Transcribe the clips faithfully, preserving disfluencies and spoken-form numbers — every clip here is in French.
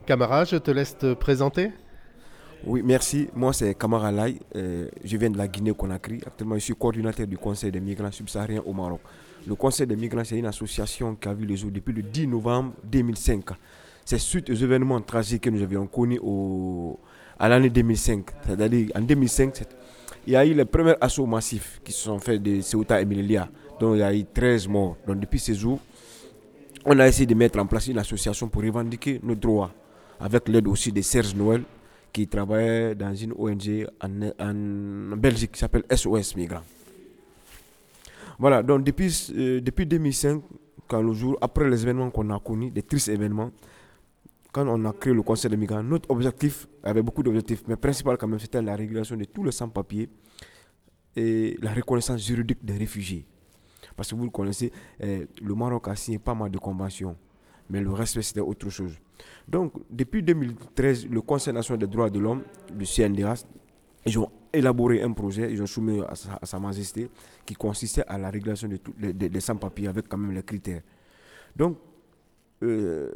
Camara, je te laisse te présenter. Oui, merci. Moi, c'est Kamara Lai. Euh, je viens de la Guinée-Conakry. Actuellement, je suis coordinateur du Conseil des migrants subsahariens au Maroc. Le Conseil des migrants, c'est une association qui a vu le jour depuis le dix novembre deux mille cinq. C'est suite aux événements tragiques que nous avions connus au, à l'année deux mille cinq. C'est-à-dire, en deux mille cinq, il y a eu les premiers assauts massifs qui se sont faits de Ceuta et Melilla. Donc, il y a eu treize morts. Donc, depuis ces jours, on a essayé de mettre en place une association pour revendiquer nos droits, avec l'aide aussi de Serge Noël, qui travaillait dans une O N G en, en Belgique qui s'appelle S O S Migrants. Voilà, donc depuis, euh, depuis deux mille cinq, quand le jour, après les événements qu'on a connus, des tristes événements, quand on a créé le Conseil des migrants, notre objectif, il y avait beaucoup d'objectifs, mais principal quand même, c'était la régulation de tous les sans-papiers et la reconnaissance juridique des réfugiés. Parce que vous le connaissez, eh, le Maroc a signé pas mal de conventions, mais le respect c'était autre chose. Donc, depuis deux mille treize, le Conseil national des droits de l'homme, le C N D H, ils ont élaboré un projet, ils ont soumis à sa, à sa majesté, qui consistait à la régulation de tous les, des, des sans-papiers avec quand même les critères. Donc, euh,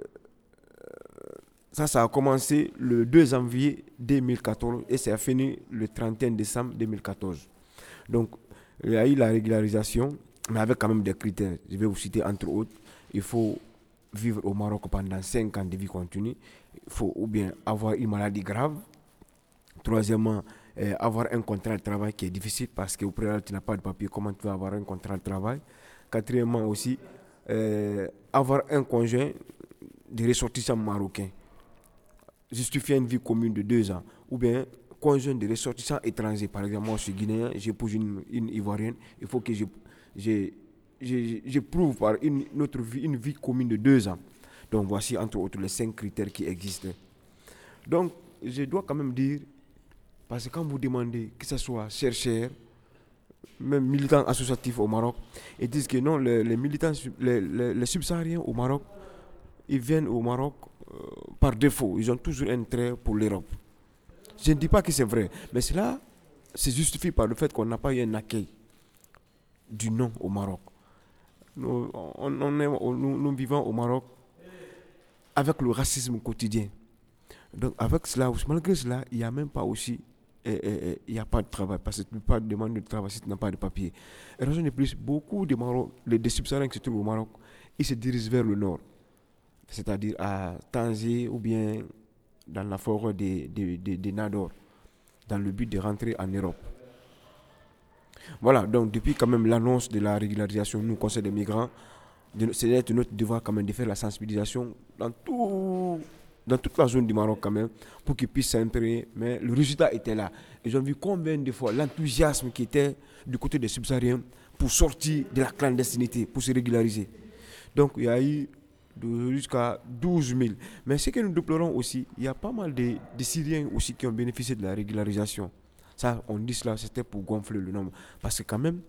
ça, ça a commencé le deux janvier deux mille quatorze et ça a fini le trente et un décembre deux mille quatorze. Donc, il y a eu la régularisation, mais avec quand même des critères. Je vais vous citer entre autres. Il faut vivre au Maroc pendant cinq ans de vie continue. Il faut ou bien avoir une maladie grave. Troisièmement, euh, avoir un contrat de travail qui est difficile parce qu'au préalable, tu n'as pas de papier. Comment tu vas avoir un contrat de travail? Quatrièmement aussi, euh, avoir un conjoint de ressortissants marocains justifier une vie commune de deux ans, ou bien conjoint de ressortissants étrangers. Par exemple, moi je suis guinéen, j'épouse une, une ivoirienne, il faut que je, je, je, je prouve par une, notre vie, une vie commune de deux ans. Donc voici entre autres les cinq critères qui existent. Donc je dois quand même dire, parce que quand vous demandez que ce soit chercheurs, même militants associatifs au Maroc, ils disent que non, les, les militants, les, les, les subsahariens au Maroc, ils viennent au Maroc euh, par défaut. Ils ont toujours un trait pour l'Europe. Je ne dis pas que c'est vrai, mais cela se justifie par le fait qu'on n'a pas eu un accueil du non au Maroc. Nous, on, on est, nous, nous vivons au Maroc avec le racisme quotidien. Donc avec cela, malgré cela, il n'y a même pas aussi, eh, eh, eh, il n'y a pas de travail, parce que tu ne peux pas demander de travail si tu n'as pas de papier. Et raison de plus, beaucoup de Maroc, les, des subsahariens qui se trouvent au Maroc, ils se dirigent vers le nord, c'est-à-dire à Tanger ou bien dans la forêt de, de, de, de Nador, dans le but de rentrer en Europe. Voilà, donc depuis quand même l'annonce de la régularisation, nous, Conseil des migrants, de, c'est de notre devoir quand même de faire la sensibilisation dans, tout, dans toute la zone du Maroc quand même, pour qu'ils puissent s'imprégner. Mais le résultat était là. Ils ont vu combien de fois l'enthousiasme qui était du côté des subsahariens pour sortir de la clandestinité, pour se régulariser. Donc il y a eu jusqu'à douze mille. Mais ce que nous déplorons aussi, il y a pas mal de, de Syriens aussi qui ont bénéficié de la régularisation. Ça, on dit cela, c'était pour gonfler le nombre. Parce que quand même,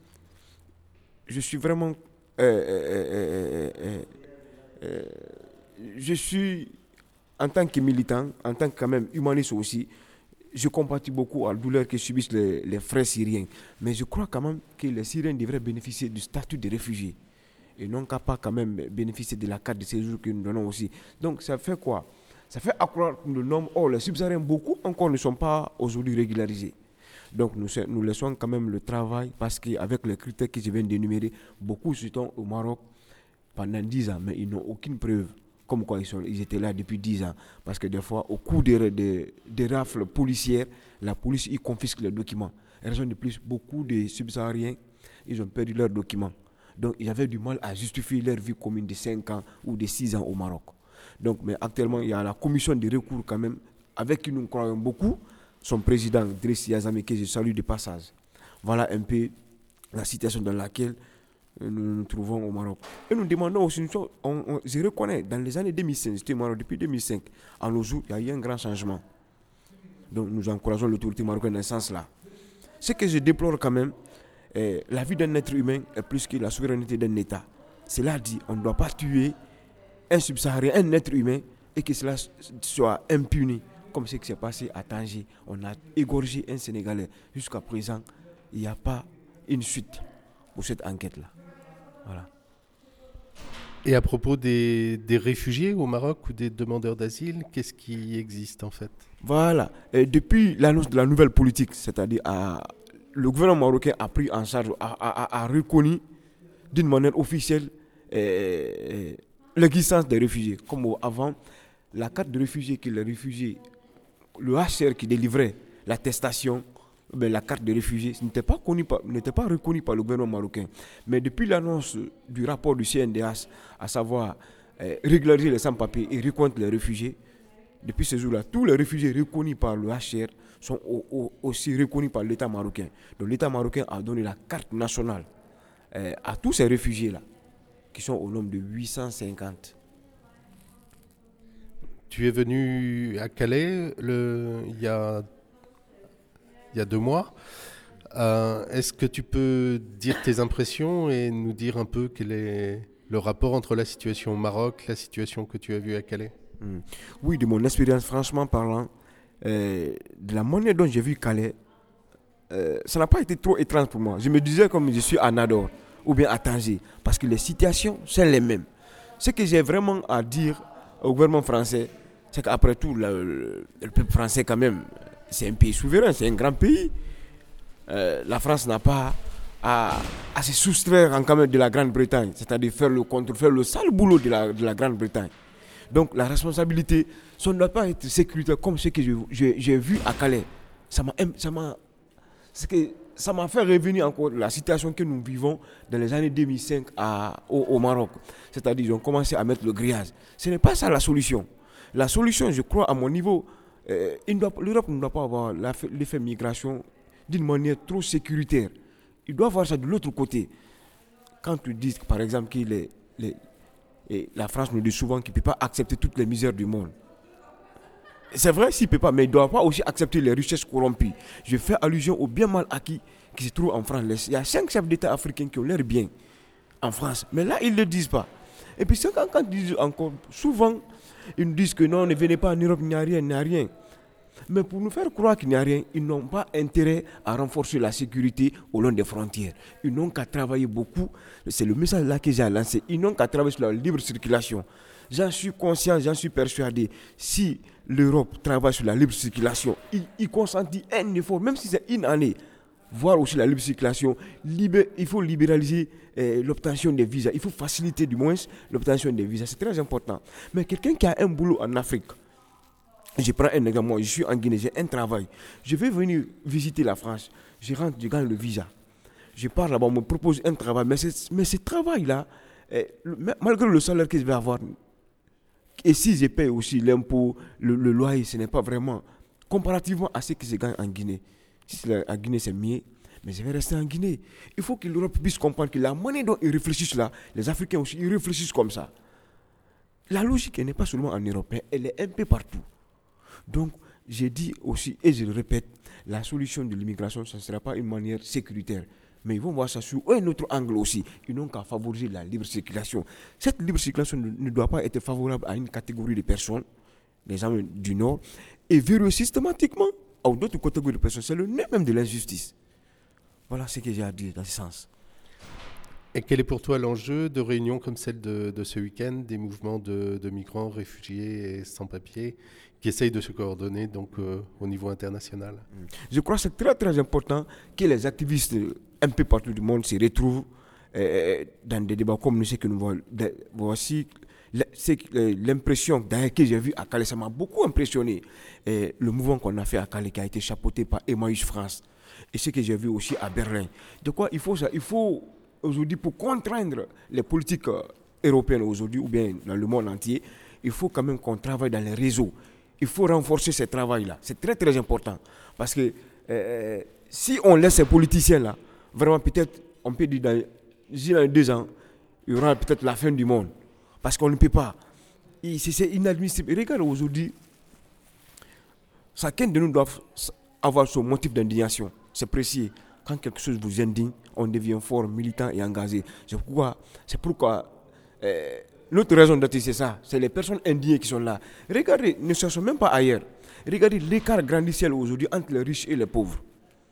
je suis vraiment... euh, euh, euh, euh, euh, je suis, en tant que militant, en tant que quand même humaniste aussi, je compatis beaucoup à la douleur que subissent les, les frères syriens. Mais je crois quand même que les Syriens devraient bénéficier du statut de réfugiés et non qu'à pas quand même bénéficier de la carte de séjour que nous donnons aussi. Donc ça fait quoi? Ça fait accroître le nombre. Or, les subsahariens, beaucoup encore ne sont pas aujourd'hui régularisés. Donc nous, nous laissons quand même le travail parce qu'avec les critères que je viens d'énumérer, beaucoup sont au Maroc pendant dix ans, mais ils n'ont aucune preuve comme quoi ils, sont, ils étaient là depuis dix ans. Parce que des fois, au cours des, des, des rafles policières, la police y confisque les documents. Et raison de plus, beaucoup de subsahariens, ils ont perdu leurs documents. Donc, ils avaient du mal à justifier leur vie commune de cinq ans ou de six ans au Maroc. Donc, mais actuellement, il y a la commission de recours quand même, avec qui nous croyons beaucoup, son président, Driss Yazami, que je salue de passage. Voilà un peu la situation dans laquelle nous nous trouvons au Maroc. Et nous demandons aussi une chose, on, on, je reconnais, dans les années deux mille cinq, j'étais au Maroc depuis deux mille cinq, à nos jours, il y a eu un grand changement. Donc, nous encourageons l'autorité marocaine dans ce sens-là. Ce que je déplore quand même, Eh, la vie d'un être humain est plus que la souveraineté d'un État. Cela dit, on ne doit pas tuer un subsaharien, un être humain, et que cela soit impuni, comme ce qui s'est passé à Tanger. On a égorgé un Sénégalais. Jusqu'à présent, il n'y a pas une suite pour cette enquête-là. Voilà. Et à propos des, des réfugiés au Maroc ou des demandeurs d'asile, qu'est-ce qui existe en fait? Voilà. Et depuis l'annonce de la nouvelle politique, c'est-à-dire à- le gouvernement marocain a pris en charge, a, a- a- a reconnu d'une manière officielle euh, l'existence des réfugiés. Comme avant, la carte de réfugié que les réfugiés, le H C R qui délivrait l'attestation, ben, la carte de réfugié n'était pas, connue par- n'était pas reconnue par le gouvernement marocain. Mais depuis l'annonce du rapport du C N D H, à savoir euh, régulariser les sans-papiers et reconnaître les réfugiés, depuis ce jour-là, tous les réfugiés reconnus par le H C R sont au- au- aussi reconnus par l'État marocain. Donc l'État marocain a donné la carte nationale euh, à tous ces réfugiés-là, qui sont au nombre de huit cent cinquante. Tu es venu à Calais le, il y a, il y a deux mois. Euh, est-ce que tu peux dire tes impressions et nous dire un peu quel est le rapport entre la situation au Maroc, la situation que tu as vue à Calais? Hmm. Oui, de mon expérience, franchement parlant, euh, de la manière dont j'ai vu Calais, euh, ça n'a pas été trop étrange pour moi. Je me disais comme je suis à Nador ou bien à Tanger, parce que les situations sont les mêmes. Ce que j'ai vraiment à dire au gouvernement français, c'est qu'après tout, le, le- le peuple français quand même, c'est un pays souverain, c'est un grand pays. Euh, la France n'a pas à, à se soustraire en quand même de la Grande-Bretagne, c'est-à-dire faire le contrôle, faire le sale boulot de la, de la Grande-Bretagne. Donc la responsabilité, ça ne doit pas être sécuritaire comme ce que je- je- j'ai vu à Calais. Ça m'a, ça m'a, c'est que ça m'a fait revenir encore la situation que nous vivons dans les années deux mille cinq à, au, au Maroc. C'est-à-dire qu'ils ont commencé à mettre le grillage. Ce n'est pas ça la solution. La solution, je crois, à mon niveau, euh, il doit- l'Europe ne doit pas avoir l'effet migration d'une manière trop sécuritaire. Il doit voir ça de l'autre côté. Quand tu dis, par exemple, que les, les- et la France nous dit souvent qu'il ne peut pas accepter toutes les misères du monde. C'est vrai s'il ne peut pas, mais il ne doit pas aussi accepter les richesses corrompues. Je fais allusion au bien mal acquis qui se trouve en France. Il y a cinq chefs d'État africains qui ont l'air bien en France, mais là, ils ne le disent pas. Et puis, quand, quand ils disent encore, souvent, ils nous disent que non, ne venez pas en Europe, il n'y a rien, il n'y a rien. Mais pour nous faire croire qu'il n'y a rien, ils n'ont pas intérêt à renforcer la sécurité au long des frontières. Ils n'ont qu'à travailler beaucoup. C'est le message là que j'ai lancé. Ils n'ont qu'à travailler sur la libre circulation. J'en suis conscient, j'en suis persuadé. Si l'Europe travaille sur la libre circulation, il, il consentit un effort, même si c'est une année, voir aussi la libre circulation. Libé, il faut libéraliser eh, l'obtention des visas. Il faut faciliter du moins l'obtention des visas. C'est très important. Mais quelqu'un qui a un boulot en Afrique, je prends un exemple, moi je suis en Guinée, j'ai un travail. Je vais venir visiter la France, je rentre, je gagne le visa. Je pars là-bas, on me propose un travail, mais, mais ce travail-là, eh, malgré le salaire que je vais avoir, et si je paye aussi l'impôt, le, le loyer, ce n'est pas vraiment comparativement à ce que je gagne en Guinée. Si en Guinée c'est mieux, mais je vais rester en Guinée. Il faut que l'Europe puisse comprendre que la manière dont ils réfléchissent là, les Africains aussi, ils réfléchissent comme ça. La logique, elle n'est pas seulement en Europe, elle est un peu partout. Donc, j'ai dit aussi, et je le répète, la solution de l'immigration, ce ne sera pas une manière sécuritaire. Mais ils vont voir ça sous un autre angle aussi. Ils n'ont qu'à favoriser la libre circulation. Cette libre circulation ne, ne doit pas être favorable à une catégorie de personnes, les gens du Nord, et verrouiller systématiquement à d'autres catégories de personnes. C'est le nez même de l'injustice. Voilà ce que j'ai à dire dans ce sens. Et quel est pour toi l'enjeu de réunions comme celle de, de ce week-end, des mouvements de, de migrants, réfugiés et sans-papiers qui essayent de se coordonner donc, euh, au niveau international? Je crois que c'est très très important que les activistes un peu partout du monde se retrouvent euh, dans des débats comme ce que nous voyons. Voici l'impression que j'ai vu à Calais, ça m'a beaucoup impressionné. Et le mouvement qu'on a fait à Calais qui a été chapeauté par Emmaüs France et ce que j'ai vu aussi à Berlin. De quoi il faut ça? Il faut aujourd'hui, pour contraindre les politiques européennes aujourd'hui ou bien dans le monde entier, il faut quand même qu'on travaille dans les réseaux. Il faut renforcer ce travail-là. C'est très très important. Parce que euh, si on laisse ces politiciens-là, vraiment peut-être, on peut dire dans, dans deux ans, il y aura peut-être la fin du monde. Parce qu'on ne peut pas. C'est inadmissible. Et regarde aujourd'hui, chacun de nous doit avoir son motif d'indignation. C'est précis. Quand quelque chose vous indigne, on devient fort, militant et engagé. C'est pourquoi, c'est pourquoi euh, notre raison d'être, c'est ça. C'est les personnes indignées qui sont là. Regardez, ne cherchons même pas ailleurs. Regardez l'écart grandissant aujourd'hui entre les riches et les pauvres.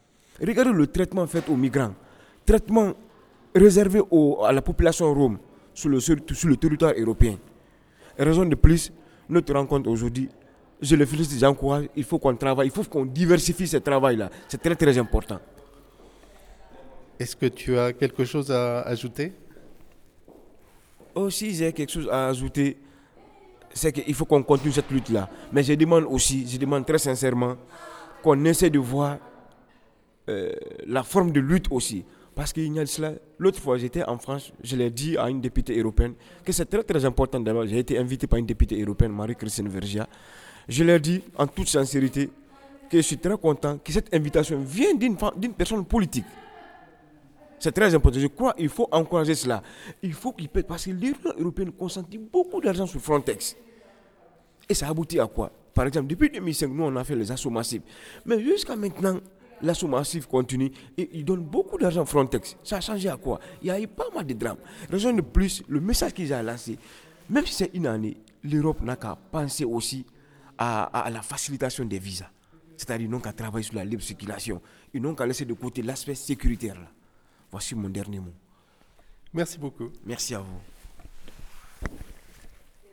Regardez le traitement fait aux migrants. Traitement réservé aux, à la population rome. sur le, sur, sur le territoire européen. Et raison de plus, notre rencontre aujourd'hui, je le félicite, j'encourage, il faut qu'on travaille, il faut qu'on diversifie ce travail-là. C'est très très important. Est-ce que tu as quelque chose à ajouter? Aussi, j'ai quelque chose à ajouter, c'est qu'il faut qu'on continue cette lutte-là. Mais je demande aussi, je demande très sincèrement qu'on essaie de voir euh, la forme de lutte aussi. Parce qu'il y a cela, l'autre fois j'étais en France, je l'ai dit à une députée européenne, que c'est très très important d'abord. J'ai été invité par une députée européenne, Marie-Christine Vergia. Je leur ai dit en toute sincérité que je suis très content que cette invitation vienne d'une, d'une personne politique. C'est très important. Je crois qu'il faut encourager cela. Il faut qu'il paie, parce que l'Union européenne consentit beaucoup d'argent sur Frontex. Et ça aboutit à quoi? Par exemple, depuis deux mille cinq, nous on a fait les assauts massifs. Mais jusqu'à maintenant, l'assaut massif continue et il donne beaucoup d'argent à Frontex. Ça a changé à quoi? Il y a eu pas mal de drames. Raison de plus, le message qu'ils ont lancé, même si c'est une année, l'Europe n'a qu'à penser aussi à, à, à la facilitation des visas. C'est-à-dire qu'ils n'ont qu'à travailler sur la libre circulation. Ils n'ont qu'à laisser de côté l'aspect sécuritaire. Là. Voici mon dernier mot. Merci beaucoup. Merci à vous.